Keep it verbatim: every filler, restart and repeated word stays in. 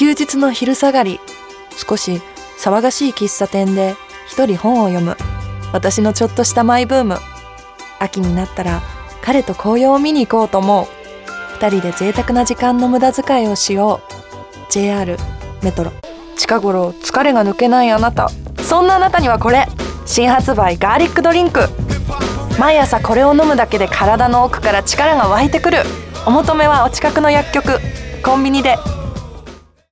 休日の昼下がり、少し騒がしい喫茶店で一人本を読む私のちょっとしたマイブーム。秋になったら彼と紅葉を見に行こうと思う。二人で贅沢な時間の無駄遣いをしよう。 ジェイアール メトロ。近頃疲れが抜けないあなた、そんなあなたにはこれ、新発売ガーリックドリンク。毎朝これを飲むだけで体の奥から力が湧いてくる。お求めはお近くの薬局、コンビニで。